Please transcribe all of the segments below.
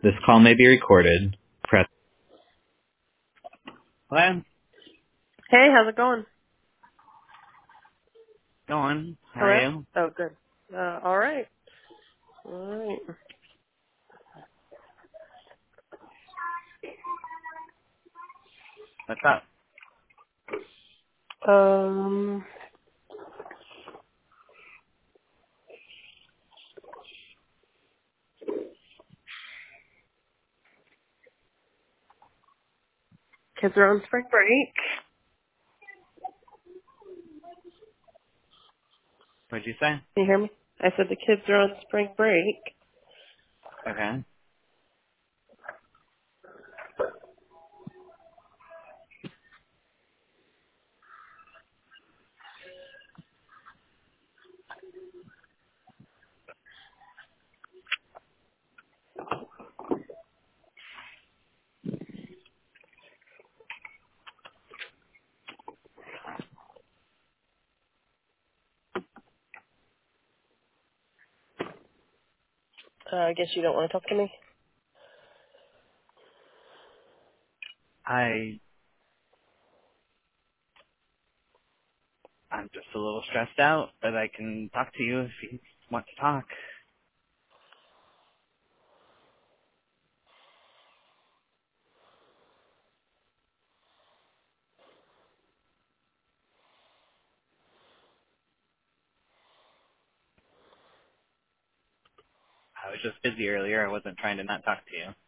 This call may be recorded. Press. Hello? Hey, how's it going? Going. How are Hello? you? Oh, good. All right. All right. What's up? Um, kids are on spring break. What'd you say? Can you hear me? I said the kids are on spring break. Okay. I guess you don't want to talk to me. I'm just a little stressed out, but I can talk to you if you want to talk. I was just busy earlier. I wasn't trying to not talk to you.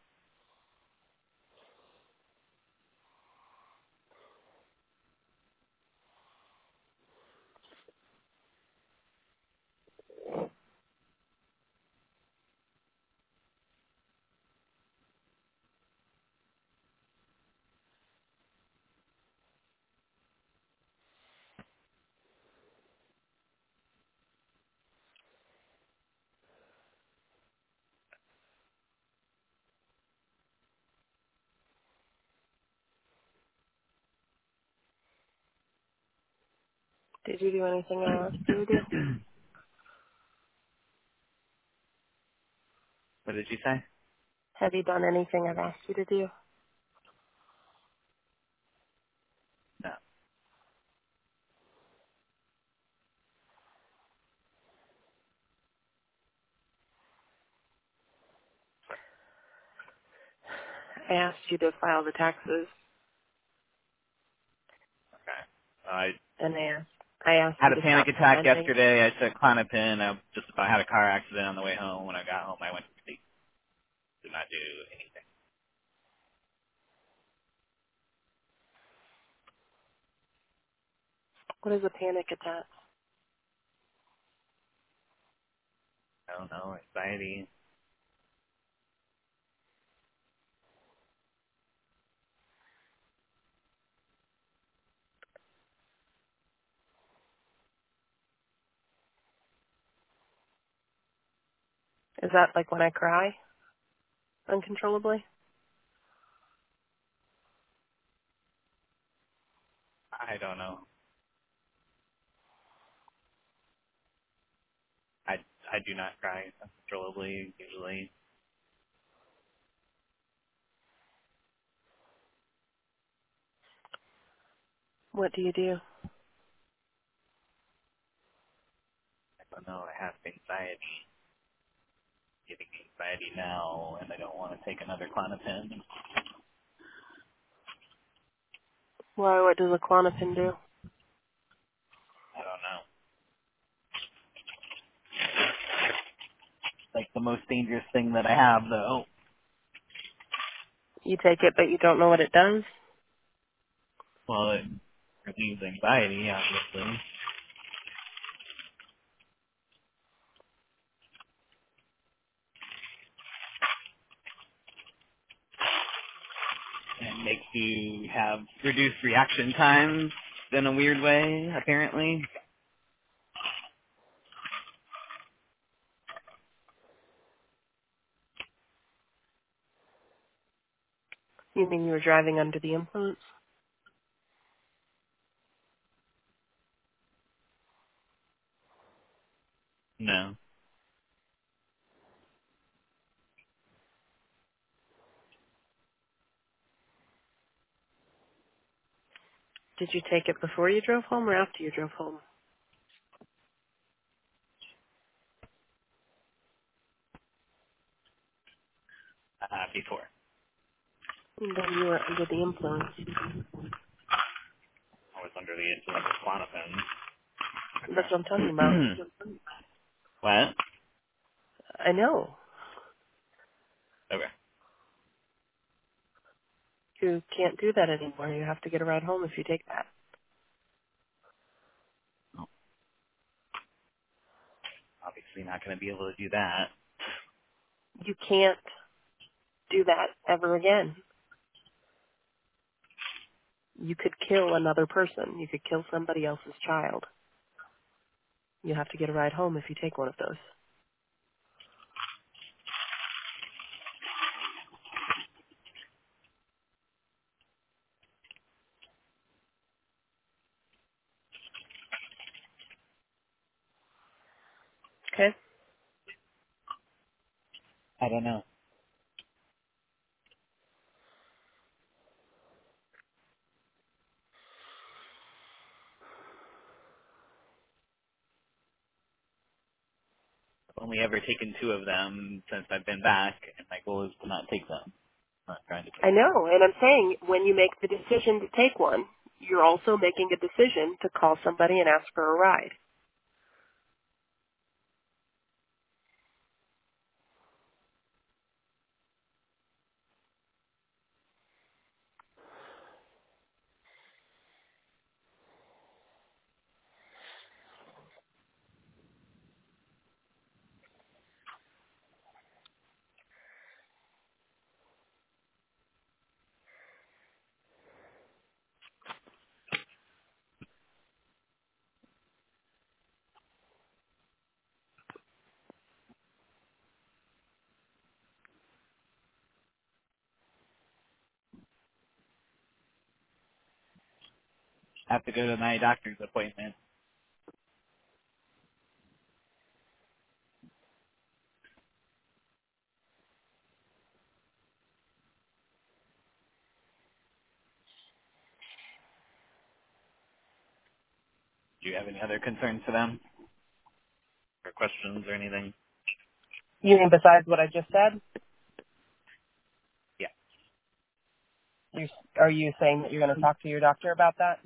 Did you do anything I asked you to do? What did you say? Have you done anything I've asked you to do? No. I asked you to file the taxes, Okay. I and I asked had you a to panic stop attack preventing. yesterday. I took Clonopin. I just about had a car accident on the way home. When I got home, I went to sleep. Did not do anything. What is a panic attack? I don't know. Anxiety. Is that like when I cry uncontrollably? I don't know. I do not cry uncontrollably usually. What do you do? I don't know. I have anxiety. Getting anxiety now, and I don't want to take another Clonopin. Why? What does a Klonopin do? I don't know. Like the most dangerous thing that I have, though. You take it, but you don't know what it does? Well, it relieves anxiety, obviously, and makes you have reduced reaction times in a weird way, apparently. You mean you were driving under the influence? No. Did you take it before you drove home or after you drove home? Before. And then you were under the influence. I was under the influence of Klonopin. That's what I'm talking about. What? I know. Okay. You can't do that anymore. You have to get a ride home if you take that. Well, obviously not going to be able to do that. You can't do that ever again. You could kill another person. You could kill somebody else's child. You have to get a ride home if you take one of those. Okay? I don't know. I've only ever taken 2 of them since I've been back, and my goal is to not take them. I'm not trying to I take them. know, and I'm saying when you make the decision to take one, you're also making a decision to call somebody and ask for a ride. I have to go to my doctor's appointment. Do you have any other concerns for them? Or questions or anything? You mean besides what I just said? Yeah. Are you saying that you're going to talk to your doctor about that?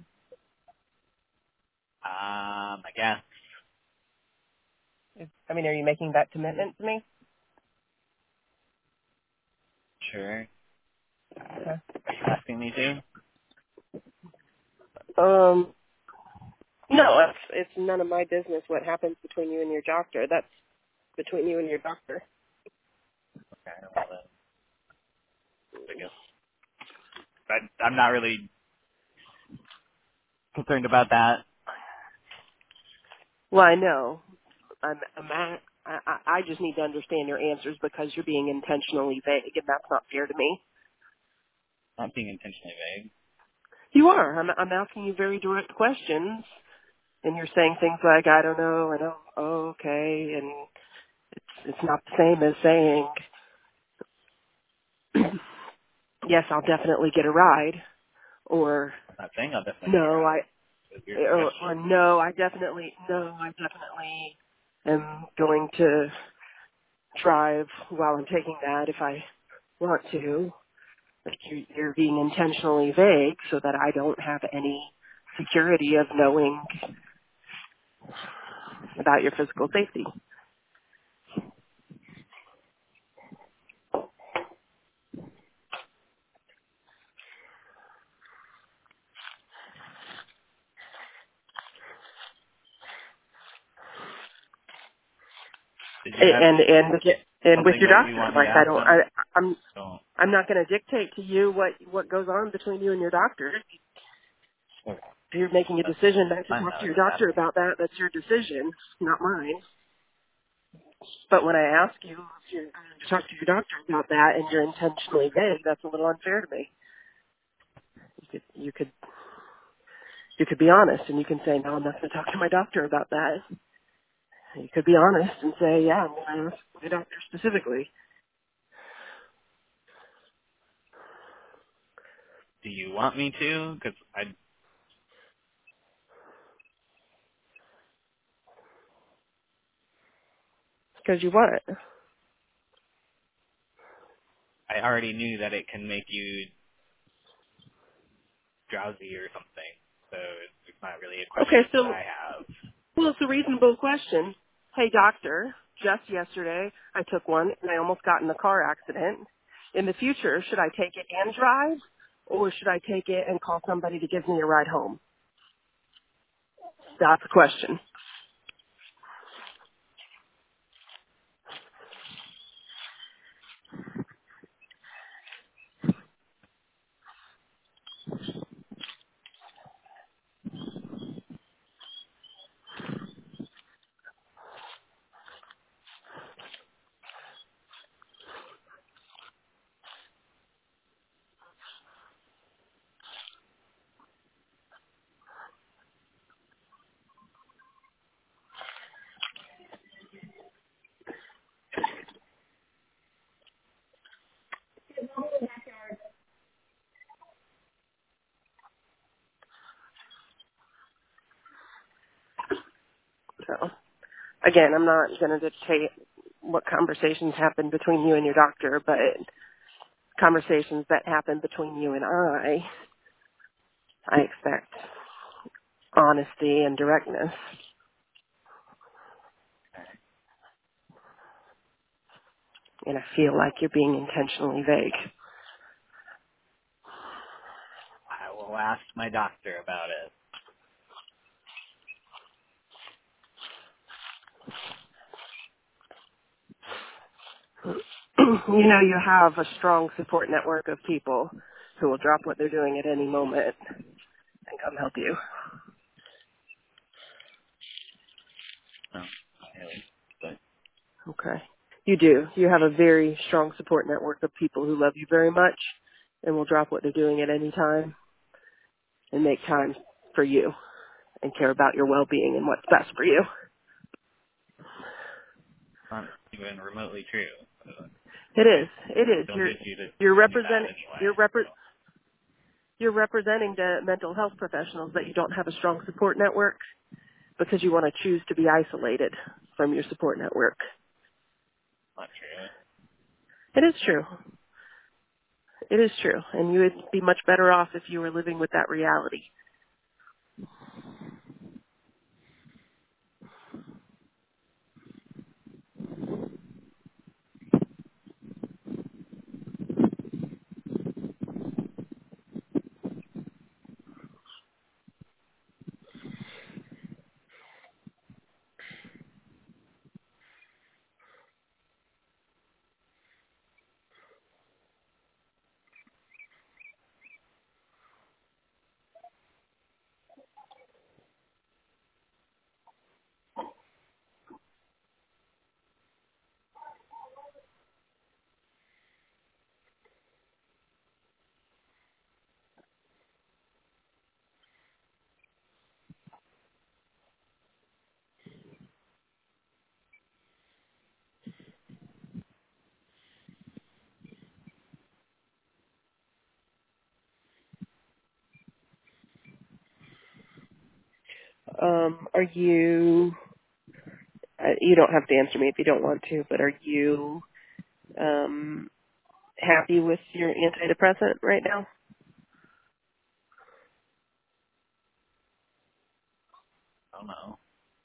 I guess. I mean, are you making that commitment to me? Sure. Okay. Are you asking me to? No, it's none of my business what happens between you and your doctor. That's between you and your doctor. Okay, well then, I guess. I'm not really concerned about that. Well, I know. I just need to understand your answers because you're being intentionally vague, and that's not fair to me. Not being intentionally vague. You are. I'm asking you very direct questions, and you're saying things like, "I don't know," and "Oh, okay," and it's not the same as saying, "Yes, I'll definitely get a ride," or I'm not saying I'll definitely get a "No, ride. I," It's your or suggestion. "No, I definitely am going to drive while I'm taking that if I want to." Like you're being intentionally vague so that I don't have any security of knowing about your physical safety. Did you have And with something your that you doctor, want me to like ask them? So, I'm not going to dictate to you what goes on between you and your doctor. okay. If you're making a That's decision not to fine talk though. to your Just doctor asking. about that, that's your decision, not mine. But when I ask you if you're going to talk to your doctor about that and you're intentionally vague, that's a little unfair to me. You could be honest and you can say, no, I'm not going to talk to my doctor about that. You could be honest and say, yeah, I'm going to ask my doctor specifically. Do you want me to? Because Because you what? I already knew that it can make you drowsy or something, so it's not really a Okay, question that so, I have. well, it's a reasonable question. Hey, doctor, just yesterday I took one and I almost got in a car accident. In the future, should I take it and drive, or should I take it and call somebody to give me a ride home? That's the question. So, again, I'm not going to dictate what conversations happen between you and your doctor, but conversations that happen between you and I expect honesty and directness. And I feel like you're being intentionally vague. I will ask my doctor about it. You know you have a strong support network of people who will drop what they're doing at any moment and come help you. No, not really. But Okay. You do. You have a very strong support network of people who love you very much and will drop what they're doing at any time and make time for you and care about your well-being and what's best for you. not even remotely true. So It is. It I is. don't get you to You're tell me that represent anyway. you're repre- you're representing the mental health professionals that you don't have a strong support network because you want to choose to be isolated from your support network. Not true. It is true. It is true. And you would be much better off if you were living with that reality. Are you, you don't have to answer me if you don't want to, but are you um, happy with your antidepressant right now? I don't know.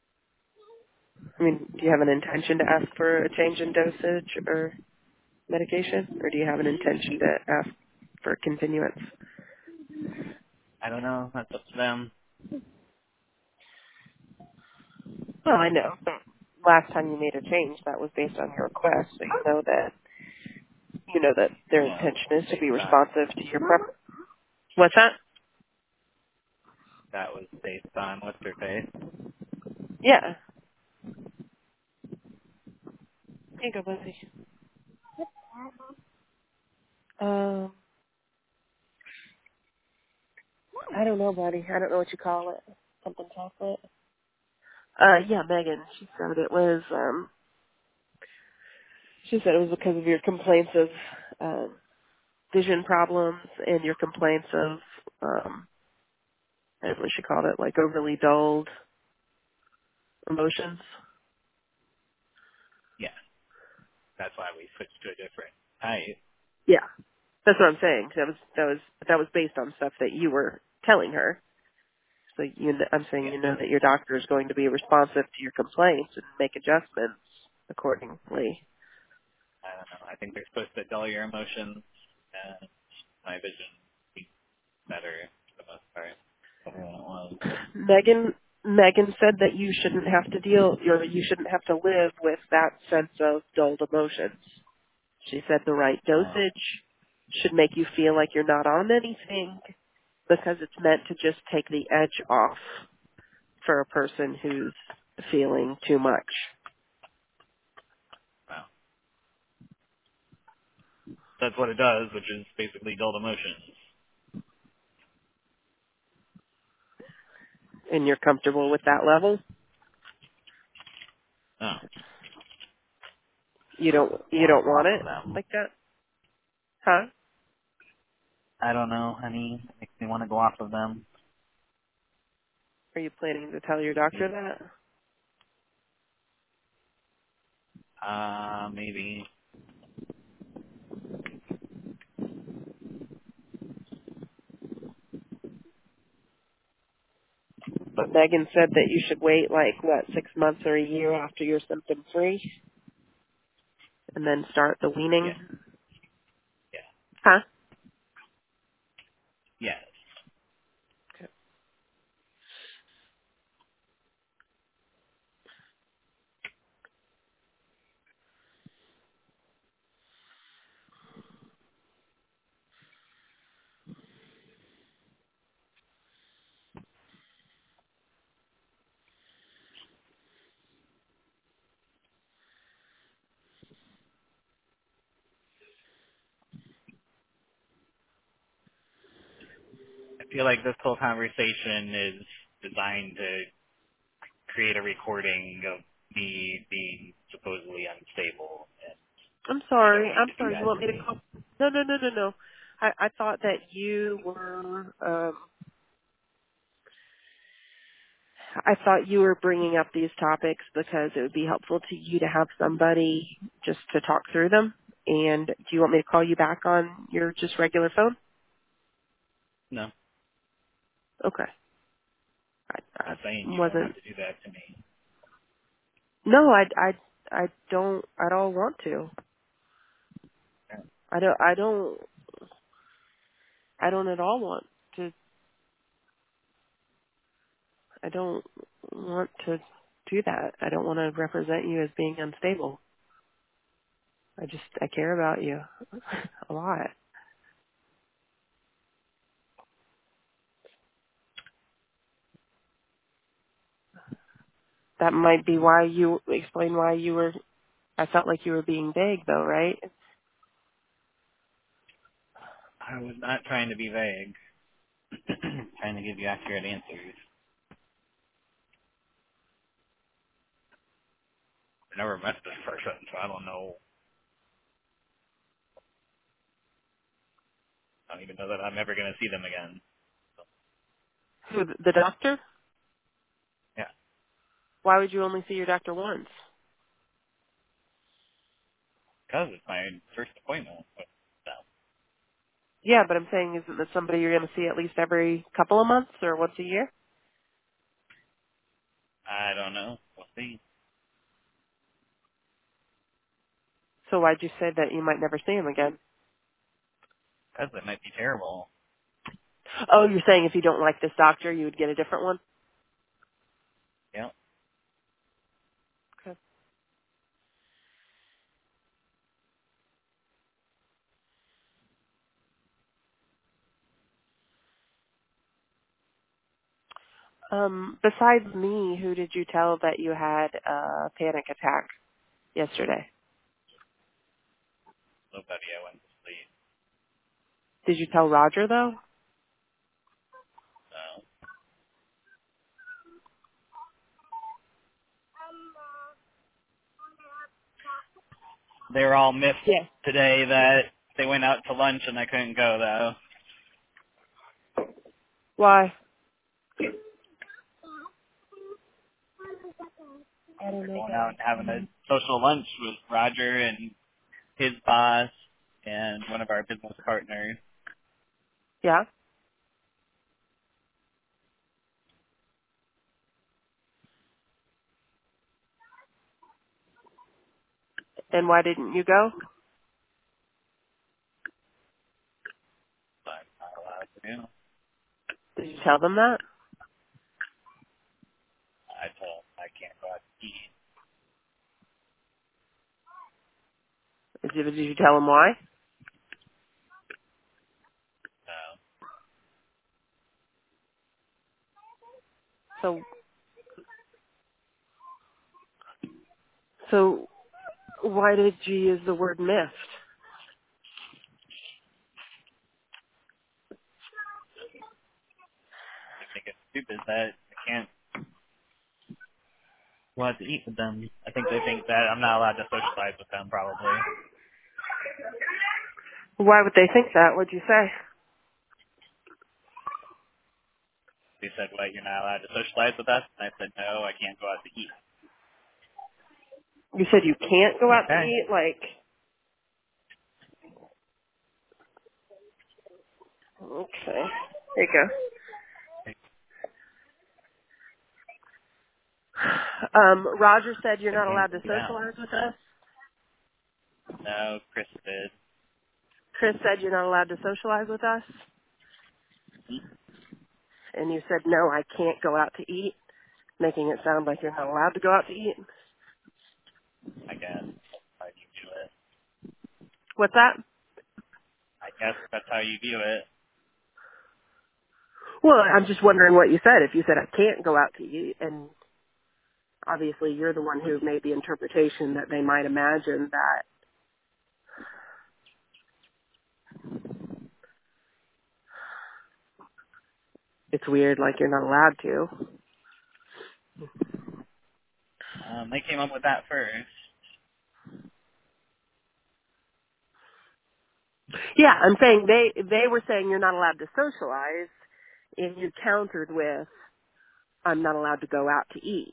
I mean, do you have an intention to ask for a change in dosage or medication, or do you have an intention to ask for continuance? I don't know. That's up to them. Well, I know. Last time you made a change, that was based on your request, so you know that their Yeah, intention is to be based on responsive to your prep. What's that? that was based on what's her face. Yeah. Here you go, Lizzie. Um, I don't know, buddy. I don't know what you call it. Something chocolate. Yeah, Megan. She said it was because of your complaints of vision problems and your complaints of I don't know what she called it, like overly dulled emotions. Yeah. That's why we switched to a different type. Yeah, that's what I'm saying. That was based on stuff that you were telling her. So I'm saying Yeah. you know that your doctor is going to be responsive to your complaints and make adjustments accordingly. I don't know. I think they're supposed to dull your emotions, and my vision be better for the most part. Better than it was. Megan said that you shouldn't have to you shouldn't have to live with that sense of dulled emotions. She said the right Oh, dosage should make you feel like you're not on anything because it's meant to just take the edge off for a person who's feeling too much. wow. That's what it does, which is basically dulled emotions. And you're comfortable with that level? Oh, You want to don't go want off of it them. like that? Huh? I don't know, honey. It makes me want to go off of them. Are you planning to tell your doctor that? Maybe. But Megan said that you should wait 6 months or a year after you're symptom free and then start the weaning. Yeah. Yeah. Huh? Yes. I feel like this whole conversation is designed to create a recording of me being supposedly unstable, and I'm I don't sorry. need I'm to do sorry. You that want to me to me. call? No, no, no, no, no. I thought that you were. I thought you were bringing up these topics because it would be helpful to you to have somebody just to talk through them. And do you want me to call you back on your just regular phone? No, Okay. I not saying you don't wasn't. have to do that to me. No, I don't at all want to. I don't. I don't. I don't at all want to. I don't want to do that. I don't want to represent you as being unstable. I care about you a lot. That might be why you explain why you were. I felt like you were being vague, though, right? I was not trying to be vague. Trying to give you accurate answers. I never met this person, so I don't know. I don't even know that I'm ever going to see them again. Who, the doctor? Yeah, Why would you only see your doctor once? because it's my first appointment with them. Yeah, but I'm saying, isn't that somebody you're going to see at least every couple of months or once a year? I don't know. We'll see. So why'd you say that you might never see him again? Because it might be terrible. Oh, you're saying if you don't like this doctor, you would get a different one? Yeah. Okay. Besides me, who did you tell that you had a panic attack yesterday? Nobody I went to sleep. Did you tell Roger, though? So they were all miffed Yes. today that they went out to lunch and I couldn't go though. Why? I don't They're know going out why. and having a social lunch with Roger and his boss and one of our business partners. Yeah. And why didn't you go? So I'm not allowed to do. Did you tell them that? I told him I can't go out to eat. Did you tell them why? So So, so why did you use the word miffed? I think it's stupid that I can't go out to eat with them. I think they think that I'm not allowed to socialize with them probably. Why would they think that? What'd you say? They said, what, you're not allowed to socialize with us? And I said, no, I can't go out to eat. You said you can't go out to Okay. eat? Like, okay. There you go. Roger said you're They not can't allowed to do that. socialize with us. No, Chris did. Chris said you're not allowed to socialize with us. And you said, no, I can't go out to eat, making it sound like you're not allowed to go out to eat. I guess that's how you view it. What's that? I guess that's how you view it. Well, I'm just wondering what you said. If you said I can't go out to eat, and obviously you're the one who made the interpretation that they might imagine that it's weird, like you're not allowed to. They came up with that first. Yeah, I'm saying they were saying you're not allowed to socialize, and you countered with I'm not allowed to go out to eat,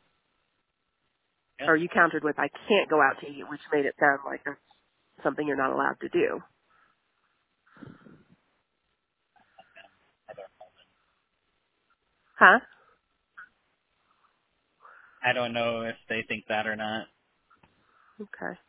Yeah, or you countered with I can't go out to eat, which made it sound like that's something you're not allowed to do. I don't know. Huh? I don't know if they think that or not. Okay.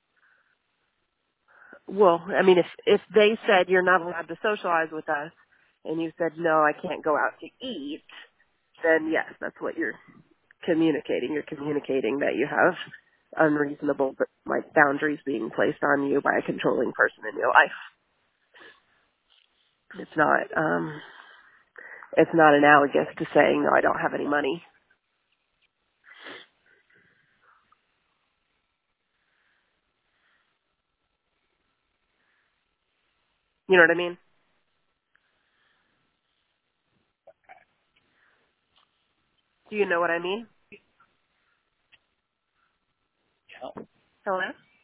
Well, I mean, if they said you're not allowed to socialize with us, and you said no, I can't go out to eat, then yes, that's what you're communicating. You're communicating that you have unreasonable like boundaries being placed on you by a controlling person in your life. It's not analogous to saying no, I don't have any money. You know what I mean? Do you know what I mean? Yeah, Hello?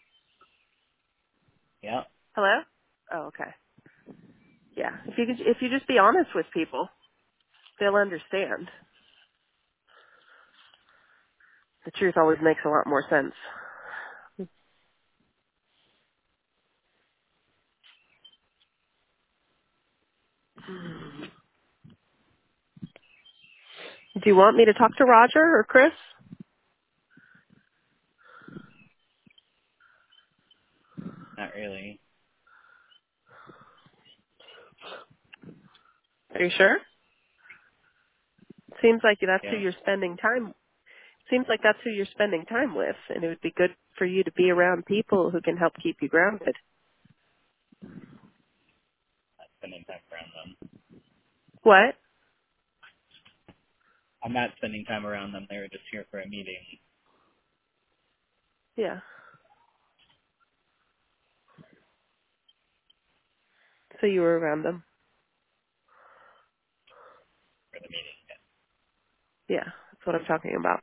yeah. Hello? Oh, okay. Yeah. If you just be honest with people, they'll understand. The truth always makes a lot more sense. Do you want me to talk to Roger or Chris? Not really. Are you sure? Seems like that's who Yeah, you're spending time. Seems like that's who you're spending time with, and it would be good for you to be around people who can help keep you grounded. not spending time around them. What? I'm not spending time around them. They were just here for a meeting Yeah. So you were around them. for the meeting. Yeah, that's what I'm talking about.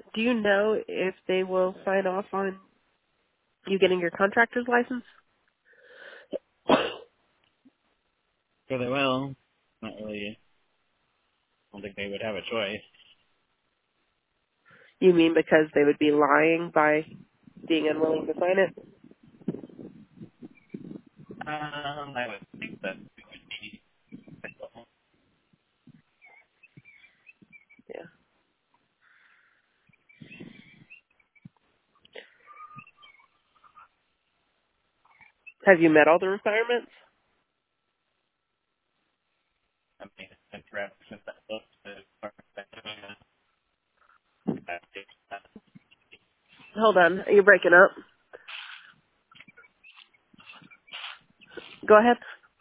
Do you know if they will sign off on you getting your contractor's license? So they will. Not really. I don't think they would have a choice. You mean because they would be lying by being unwilling to sign it? I would think that it would be. Yeah. Have you met all the requirements? I mean, since since that book, Hold on. You're breaking up. Go ahead.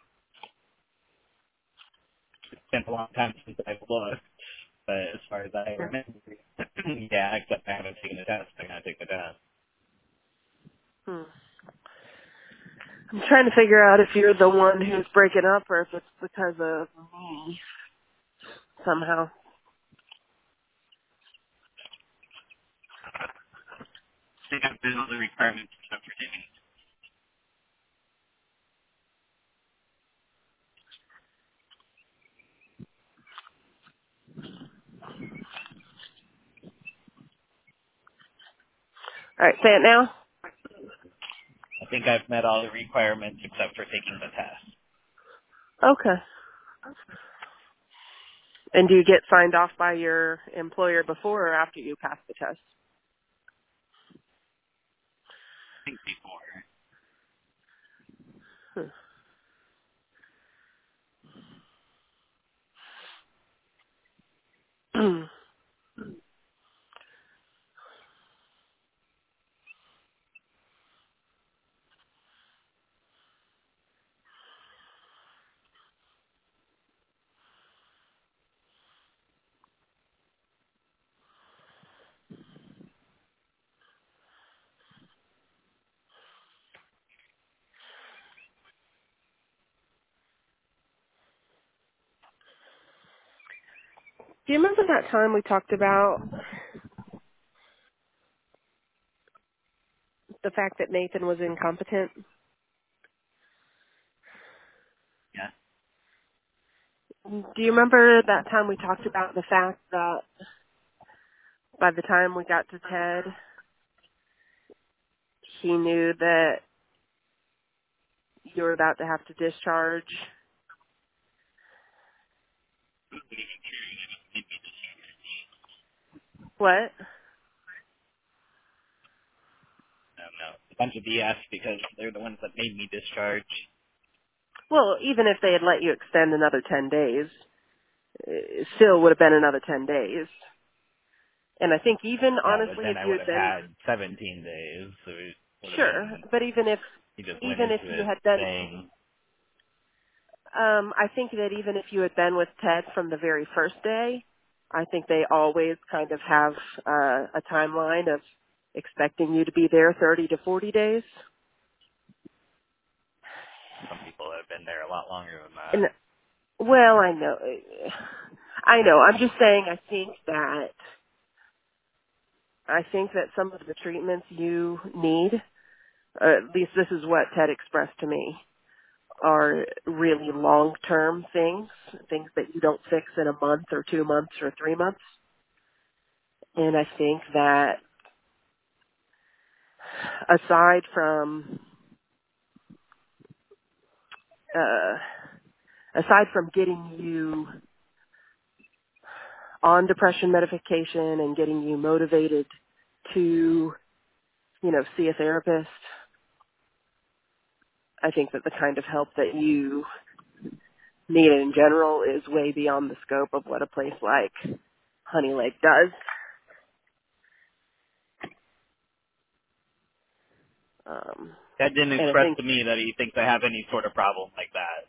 it's been a long time since I've looked. But as far as I Yeah. remember, yeah, except I haven't taken the test. I'm gonna take the test. Hmm. I'm trying to figure out if you're the one who's breaking up or if it's because of me somehow. I think I've been all the requirements except for taking All right, say it now. I think I've met all the requirements except for taking the test. Okay. And do you get signed off by your employer before or after you pass the test? I think before. Hmm. Do you remember that time we talked about the fact that Nathan was incompetent? Yeah. Do you remember that time we talked about the fact that by the time we got to Ted, he knew that you were about to have to discharge? What? I don't know. A bunch of BS because they're the ones that made me discharge. Well, even if they had let you extend another 10 days, it still would have been another 10 days. And I think even Yeah, but honestly, then if I you would had have been, had 17 days, so it would have sure, been, but he just went even if into you it had been, saying, I think that even if you had been with Ted from the very first day, I think they always kind of have a timeline of expecting you to be there 30 to 40 days. some people have been there a lot longer than And that. well, I know. I'm just saying. I think that some of the treatments you need, or at least this is what Ted expressed to me, are really long-term things that you don't fix in a month or 2 months or 3 months. And I think that aside from uh, getting you on depression medication and getting you motivated to, see a therapist, I think that the kind of help that you need in general is way beyond the scope of what a place like Honey Lake does. Um, That didn't and I express think, to me that he thinks I have any sort of problem like that.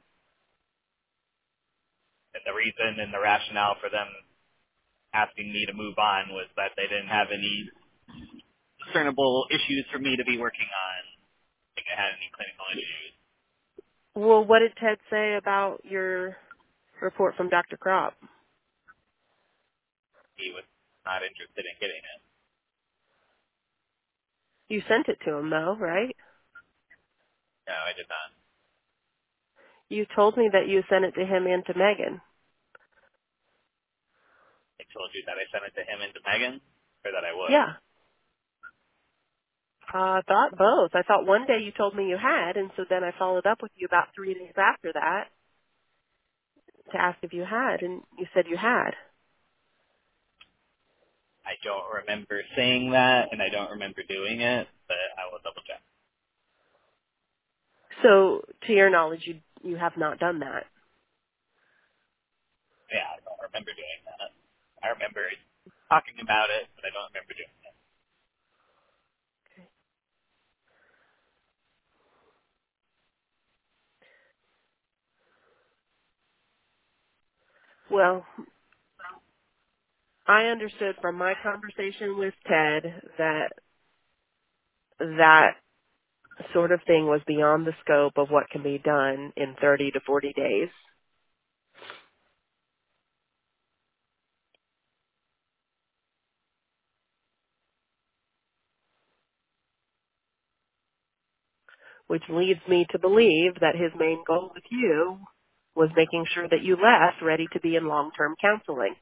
And the reason and the rationale for them asking me to move on was that they didn't have any discernible issues for me to be working on. I think I had any clinical issues. well, what did Ted say about your report from Dr. Kropp? He was not interested in getting it. You sent it to him, though, right? No, I did not. You told me that you sent it to him and to Megan. I told you that I sent it to him and to Megan, or that I would. Yeah. I thought both. I thought one day you told me you had, and so then I followed up with you about 3 days after that to ask if you had, and you said you had. I don't remember saying that, and I don't remember doing it, but I will double check. So, to your knowledge, you have not done that. Yeah, I don't remember doing that. I remember talking about it, but I don't remember doing it. Well, I understood from my conversation with Ted that that sort of thing was beyond the scope of what can be done in 30 to 40 days, which leads me to believe that his main goal with you was making sure that you left ready to be in long-term counseling.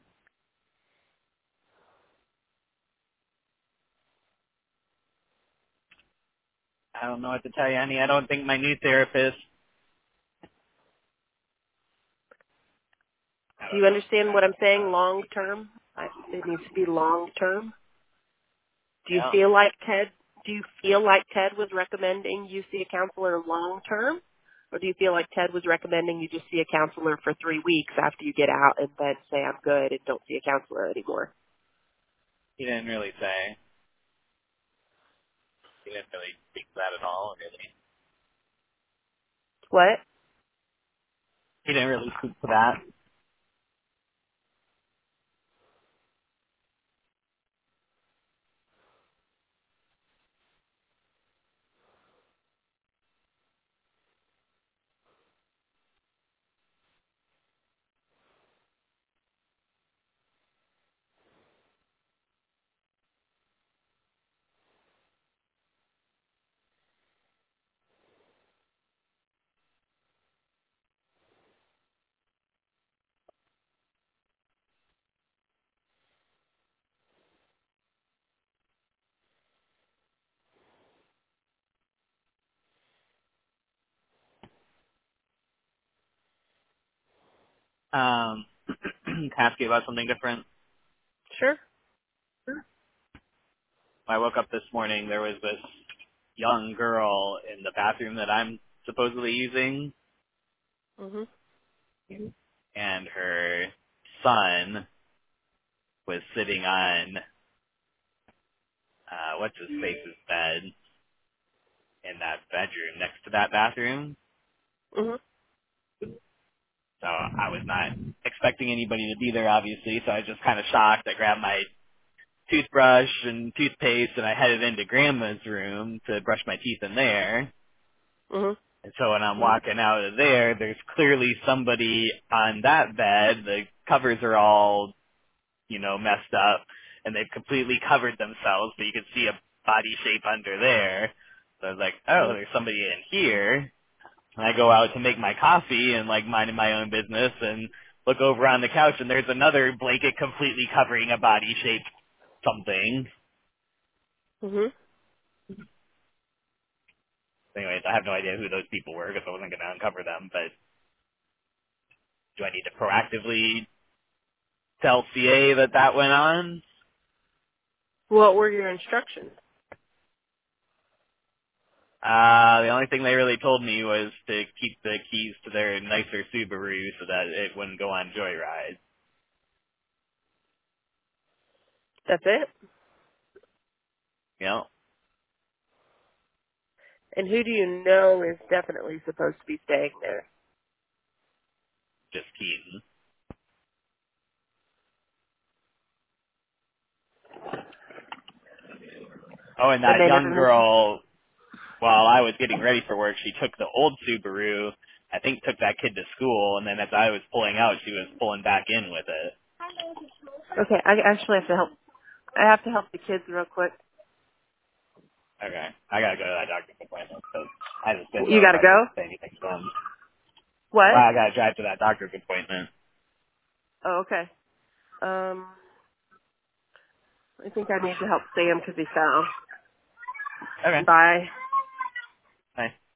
I don't know what to tell you, Annie. I don't think my new therapist. I Do don't you know. understand what I'm saying? Long-term? It needs to be long-term. Do you Yeah. feel like Ted? Do you feel like Ted was recommending you see a counselor long term, or do you feel like Ted was recommending you just see a counselor for 3 weeks after you get out and then say I'm good and don't see a counselor anymore? He didn't really say. He didn't really speak to that at all, really. What? He didn't really speak to that. Can I ask you about something different? Sure. When I woke up this morning, there was this young girl in the bathroom that I'm supposedly using, Mhm. and her son was sitting on what's his face's bed in that bedroom next to that bathroom. Mhm. So I was not expecting anybody to be there, obviously. So I was just kind of shocked. I grabbed my toothbrush and toothpaste, and I headed into Grandma's room to brush my teeth in there. Mhm. And so when I'm walking out of there, there's clearly somebody on that bed. The covers are all, messed up, and they've completely covered themselves, so you can see a body shape under there. So I was like, oh, Mhm. there's somebody in here. And I go out to make my coffee and like minding my own business and look over on the couch, and there's another blanket completely covering a body shape something. Mhm. Anyways, I have no idea who those people were because I wasn't going to uncover them, but do I need to proactively tell CA that that went on? What were your instructions? The only thing they really told me was to keep the keys to their nicer Subaru so that it wouldn't go on joyride. That's it. You know, And who do you know is definitely supposed to be staying there? just Keaton. Oh, and And that they young never mentioned. girl, while I was getting ready for work, she took the old Subaru, I think took that kid to school, and then as I was pulling out, she was pulling back in with it. Okay, I actually have to help. I have to help the kids real quick. Okay. I gotta go to that doctor's appointment because I just didn't You know if gotta I could go? say anything to them. What? Well, I gotta drive to that doctor's appointment. Oh, okay. I think I need to help Sam because he fell. Okay. Bye. Bye.